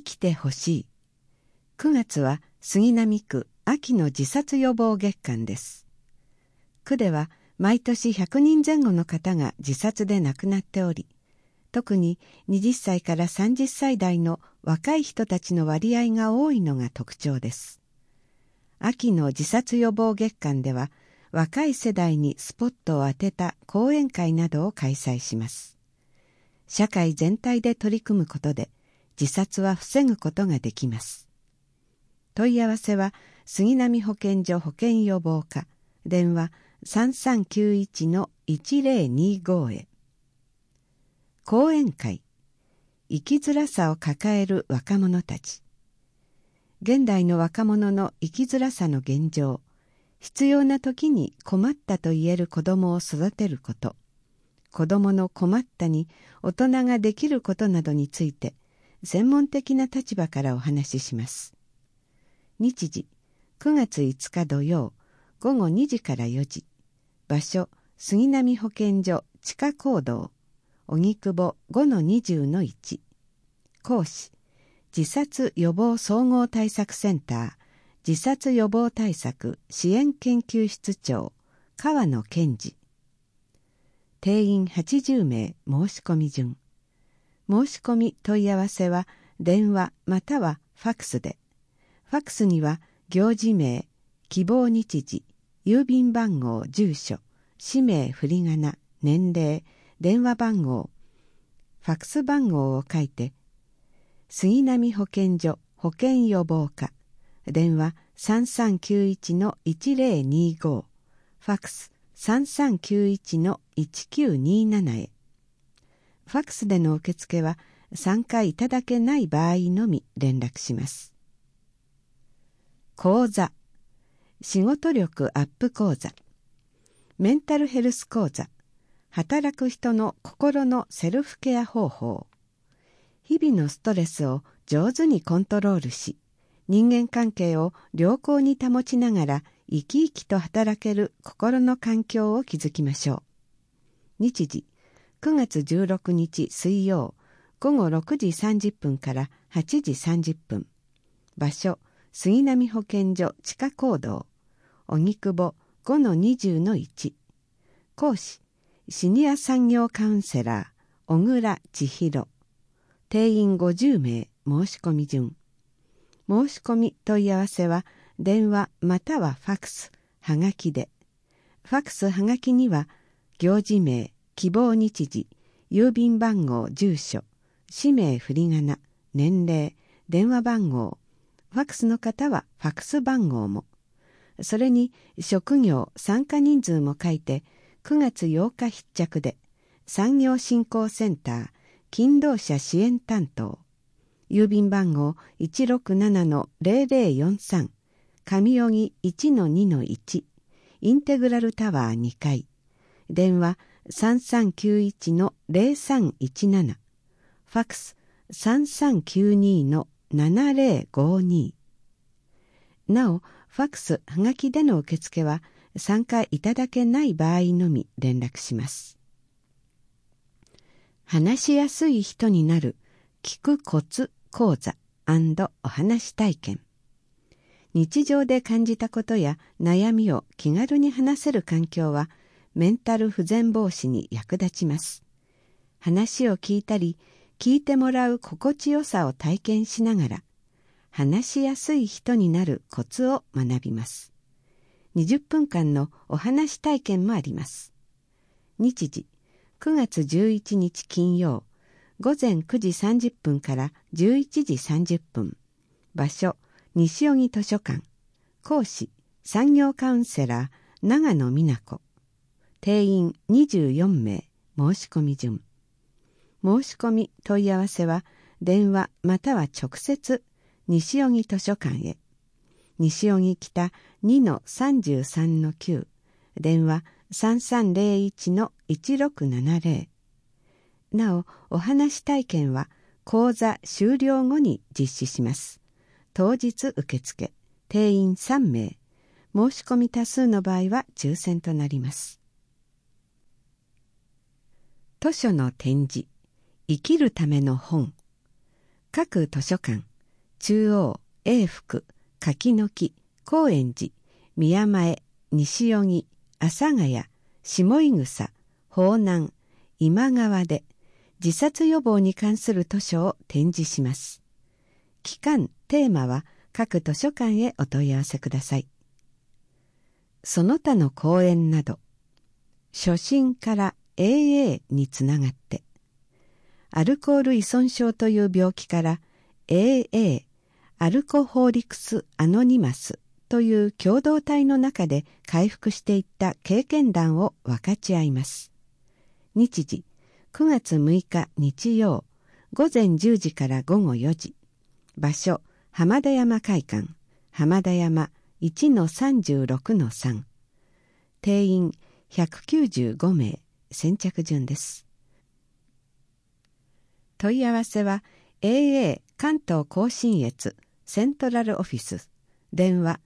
きてほしい。9月は杉並区秋の自殺予防月間です。区では毎年100人前後の方が自殺で亡くなっており、特に20歳から30歳代の若い人たちの割合が多いのが特徴です。秋の自殺予防月間では、若い世代にスポットを当てた講演会などを開催します。社会全体で取り組むことで、自殺は防ぐことができます。問い合わせは、杉並保健所保健予防課、電話3391-1025へ。講演会、生きづらさを抱える若者たち。現代の若者の生きづらさの現状、必要な時に困ったと言える子供を育てること、子供の困ったに大人ができることなどについて、専門的な立場からお話しします。日時、9月5日土曜、午後2時から4時。場所、杉並保健所地下講堂、荻窪 5-20-1。講師、自殺予防総合対策センター、自殺予防対策支援研究室長、川野健二。定員80名申し込み順。申し込み問い合わせは電話またはファクスで。ファクスには行事名、希望日時、郵便番号、住所、氏名、振り仮名、年齢、電話番号、ファクス番号を書いて、杉並保健所保健予防課、電話3391-1025、ファクス3391-1927へ。ファクスでの受付は参加いただけない場合のみ連絡します。講座、仕事力アップ講座、メンタルヘルス講座、働く人の心のセルフケア方法、日々のストレスを上手にコントロールし、人間関係を良好に保ちながら生き生きと働ける心の環境を築きましょう。日時、9月16日水曜、午後6時30分から8時30分。場所、杉並保健所地下講堂、荻窪 5-20-1。講師、シニア産業カウンセラー、小倉千尋。定員50名申し込み順。申し込み問い合わせは電話またはファクス、はがきで。ファクスはがきには行事名、希望日時、郵便番号、住所、氏名、振り仮名、年齢、電話番号、ファクスの方はファクス番号も、それに職業、参加人数も書いて9月8日必着で、産業振興センター、勤労者支援担当、郵便番号 167-0043、上荻 1-2-1、インテグラルタワー2階、電話3391-0317、ファクス3392-7052。なお、ファクスはがきでの受付は参加いただけない場合のみ連絡します。話しやすい人になる聞くコツ講座&お話体験。日常で感じたことや悩みを気軽に話せる環境はメンタル不全防止に役立ちます。話を聞いたり、聞いてもらう心地よさを体験しながら、話しやすい人になるコツを学びます。20分間のお話体験もあります。日時、9月11日金曜、午前9時30分から11時30分。場所、西荻図書館。講師、産業カウンセラー、長野美奈子。定員24名、申し込み順。申し込み問い合わせは、電話または直接、西荻図書館へ。西荻北 2-33-9。電話3301-1670。なお、お話体験は講座終了後に実施します。当日受付、定員3名。申し込み多数の場合は抽選となります。図書の展示、生きるための本。各図書館、 中央、永福、柿の木、高円寺、宮前、西荻、阿佐ヶ谷、下井草、方南、今川で自殺予防に関する図書を展示します。期間・テーマは各図書館へお問い合わせください。その他の講演など、初診から AA につながって、アルコール依存症という病気から AA、アルコホーリクス・アノニマスという共同体の中で回復していった経験談を分かち合います。日時、9月6日日曜、午前10時から午後4時。場所、浜田山会館、浜田山 1-36-3。定員195名、先着順です。問い合わせは AA 関東甲信越セントラルオフィス、電話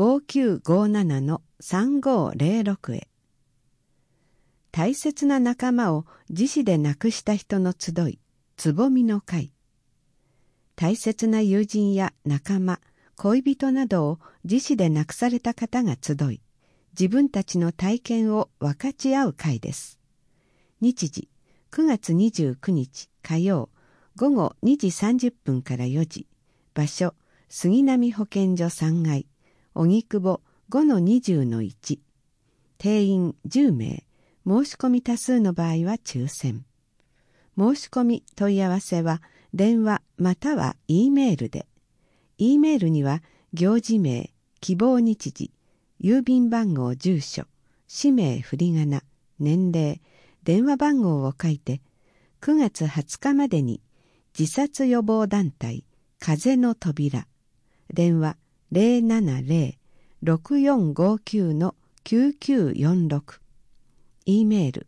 5957-3506 へ。大切な仲間を自死で亡くした人の集い、つぼみの会。大切な友人や仲間、恋人などを自死で亡くされた方が集い、自分たちの体験を分かち合う会です。日時、9月29日火曜、午後2時30分から4時。場所、杉並保健所3階、荻窪 5-20-1。定員10名。申し込み多数の場合は抽選。申し込み問い合わせは電話または E メールで。E メールには行事名、希望日時、郵便番号住所、氏名振り仮名、年齢、電話番号を書いて、9月20日までに自殺予防団体風の扉、電話 070-6459-9946、E メール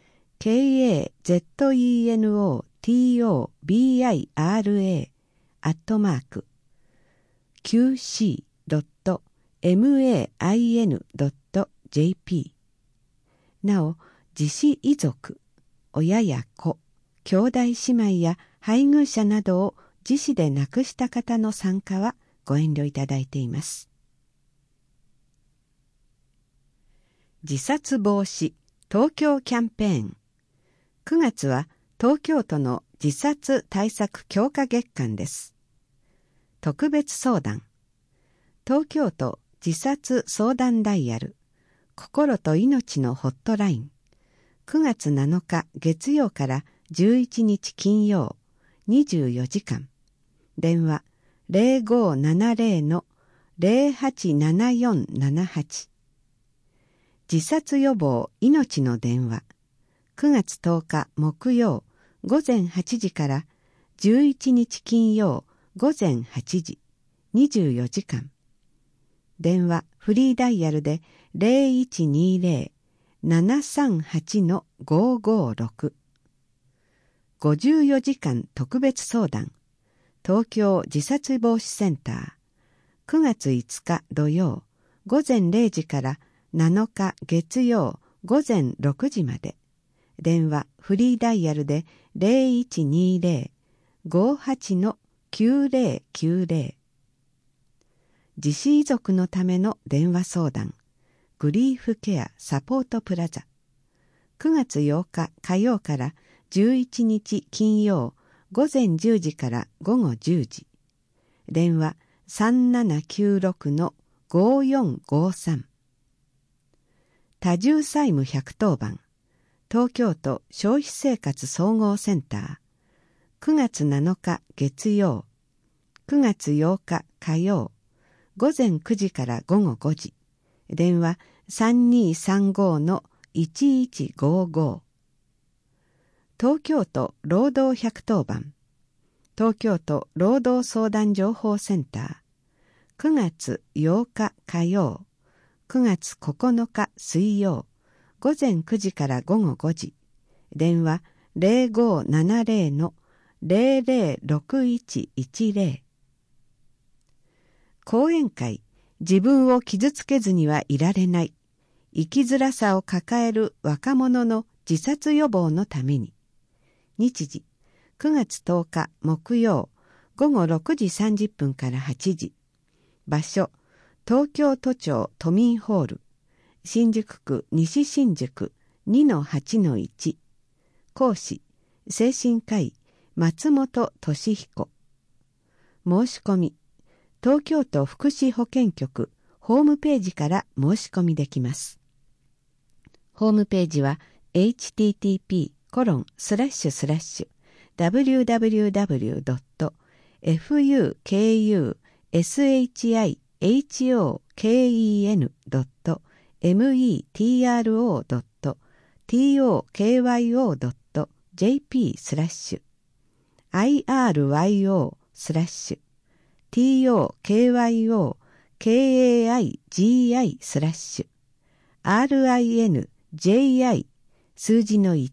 kazetobira@qc.main.jp。 なお、自死遺族、親や子、兄弟姉妹や配偶者などを自死で亡くした方の参加はご遠慮いただいています。自殺防止東京キャンペーン。9月は東京都の自殺対策強化月間です。特別相談。東京都自殺相談ダイヤル、心と命のホットライン。9月7日月曜から11日金曜、24時間。電話 0570-087478。自殺予防命の電話。9月10日木曜午前8時から11日金曜午前8時、24時間。電話フリーダイヤルで 0120-738-556。54時間特別相談。東京自殺防止センター。9月5日土曜午前0時から7日月曜午前6時まで。電話フリーダイヤルで 0120-58-9090。自死遺族のための電話相談。グリーフケアサポートプラザ。9月8日火曜から11日金曜午前10時から午後10時。電話 3796-5453。多重債務110番。東京都消費生活総合センター。9月7日月曜、9月8日火曜、午前9時から午後5時。電話 3235-1155。東京都労働110番。東京都労働相談情報センター。9月8日火曜、9月9日水曜、午前9時から午後5時。電話 0570-006110。講演会、自分を傷つけずにはいられない。生きづらさを抱える若者の自殺予防のために。日時、9月10日木曜、 午後6時30分から8時。場所、東京都庁都民ホール、新宿区西新宿 2-8-1。講師、精神科医松本俊彦。申し込み、東京都福祉保健局ホームページから申し込みできます。ホームページは http://www.fukyoiryo.tokyo.rinji/RINJI 数字の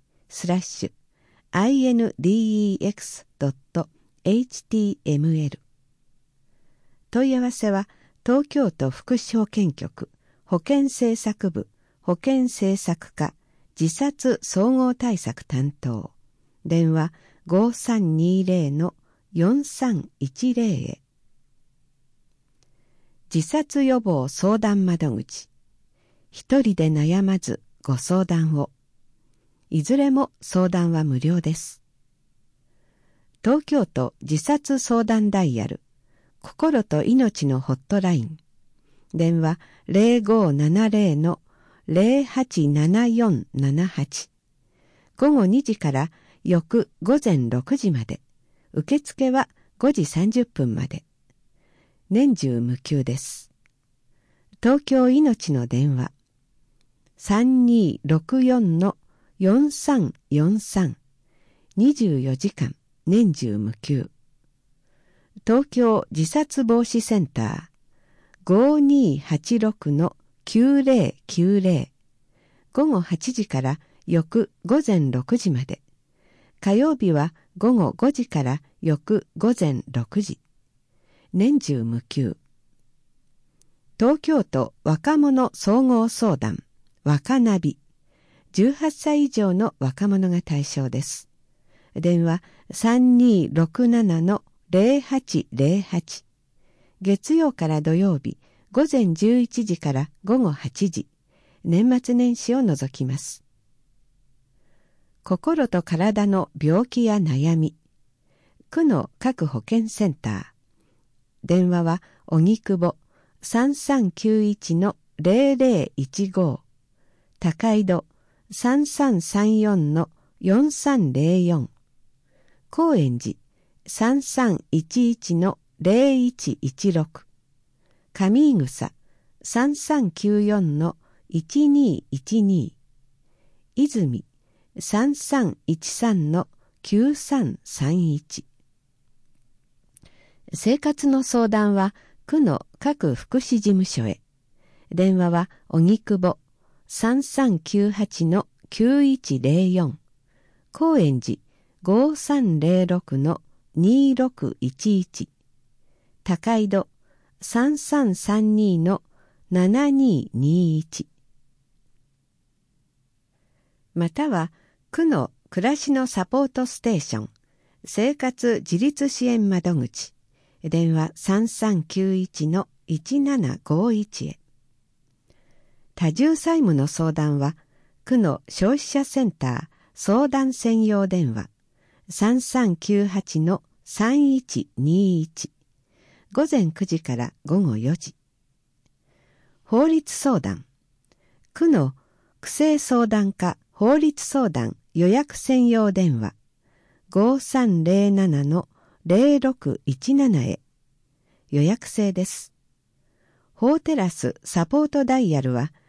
1/index.html。 問い合わせは東京都福祉保健局保健政策部保健政策課自殺総合対策担当。電話 5320-4310 へ。自殺予防相談窓口。一人で悩まずご相談を。いずれも相談は無料です。東京都自殺相談ダイヤル心と命のホットライン。電話 0570-087478。午後2時から翌午前6時まで。受付は5時30分まで。年中無休です。東京いのちの電話 3264-4343。24時間年中無休。東京自殺防止センター 5286-9090。午後8時から翌午前6時まで。火曜日は午後5時から翌午前6時。年中無休。東京都若者総合相談若ナビ。18歳以上の若者が対象です。電話 3267-0808。月曜から土曜日午前11時から午後8時。年末年始を除きます。心と体の病気や悩み。区の各保健センター。電話は荻窪 3391-0015。高井戸 3334-4304。高円寺 3311-0116。上井草 3394-1212。泉 3313-9331。生活の相談は区の各福祉事務所へ。電話は荻窪 3398-9104。高円寺 5306-2611。高井戸 3332-7221。または区の暮らしのサポートステーション生活自立支援窓口。電話 3391-1751 へ。多重債務の相談は区の消費者センター相談専用電話 3398-3121。午前9時から午後4時。法律相談。区の区政相談課法律相談予約専用電話 5307-0617 へ。予約制です。法テラスサポートダイヤルは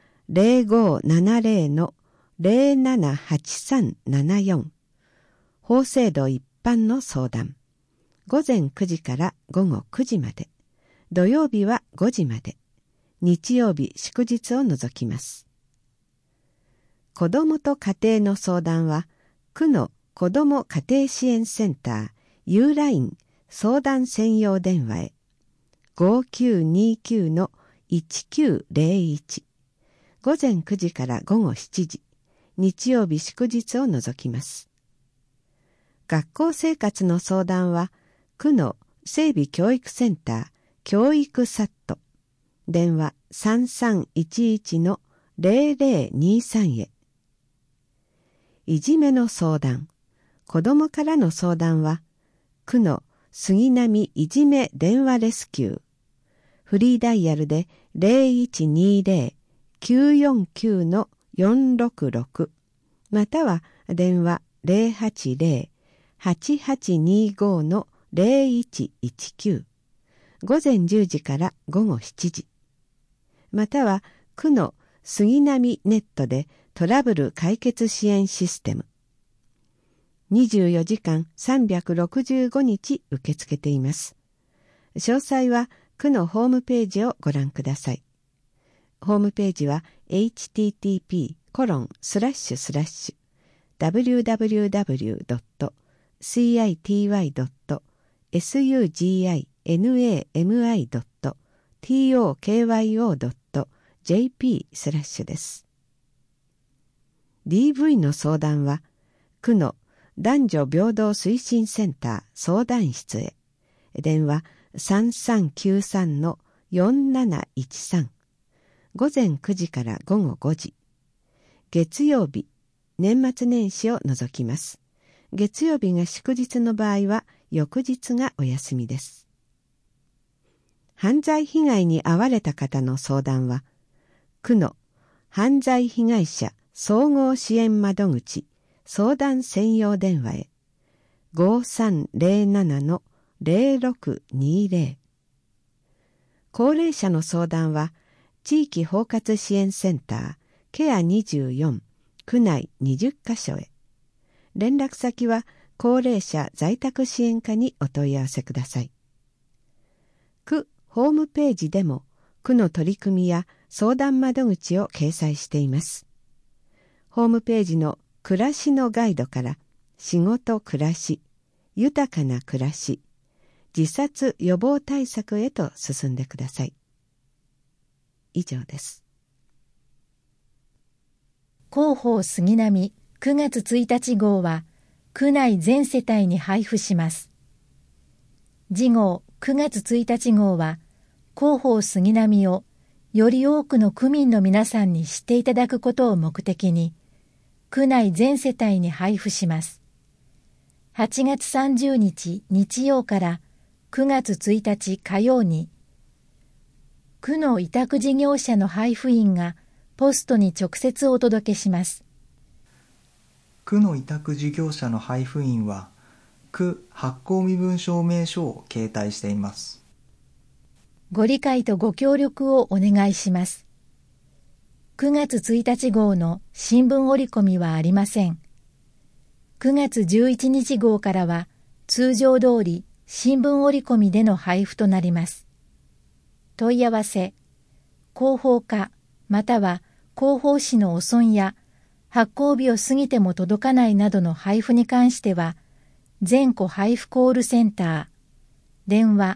0570-078374。法制度一般の相談。午前9時から午後9時まで。土曜日は5時まで。日曜日祝日を除きます。子どもと家庭の相談は区の子ども家庭支援センター U ライン相談専用電話へ。5929-1901。午前9時から午後7時。日曜日祝日を除きます。学校生活の相談は区の整備教育センター教育サット、電話 3311-0023 へ。いじめの相談、子どもからの相談は区の杉並いじめ電話レスキュー、フリーダイヤルで 0120-949-466 または電話 080-8825-0119、午前10時から午後7時、または区の杉並ネットでトラブル解決支援システム、24時間365日受け付けています。詳細は区のホームページをご覧ください。ホームページは http://www.city.sugimmi.tokyo.jp/ です。DV の相談は区の男女平等推進センター相談室へ。電話 3393-4713、午前9時から午後5時。月曜日、年末年始を除きます。月曜日が祝日の場合は翌日がお休みです。犯罪被害に遭われた方の相談は区の犯罪被害者総合支援窓口相談専用電話へ。 5307-0620。 高齢者の相談は地域包括支援センターケア24、区内20カ所へ。連絡先は高齢者在宅支援課にお問い合わせください。区ホームページでも区の取り組みや相談窓口を掲載しています。ホームページの暮らしのガイドから仕事暮らし、豊かな暮らし、自殺予防対策へと進んでください。以上です。 広報杉並9月1日号は区内全世帯に配布します。次号9月1日号は広報杉並をより多くの区民の皆さんに知っていただくことを目的に区内全世帯に配布します。8月30日日曜から9月1日火曜に区の委託事業者の配布員がポストに直接お届けします。 区の委託事業者の配布員は区発行身分証明書を携帯しています。 ご理解とご協力をお願いします。9月1日号の新聞折り込みはありません。9月11日号からは通常通り新聞折り込みでの配布となります。問い合わせ、広報課または広報誌の汚損や発行日を過ぎても届かないなどの配布に関しては全戸配布コールセンター電話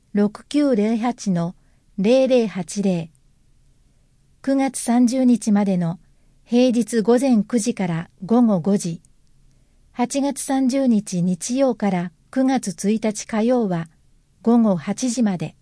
6908-0080 9月30日までの平日午前9時から午後5時、8月30日日曜から9月1日火曜は午後8時まで。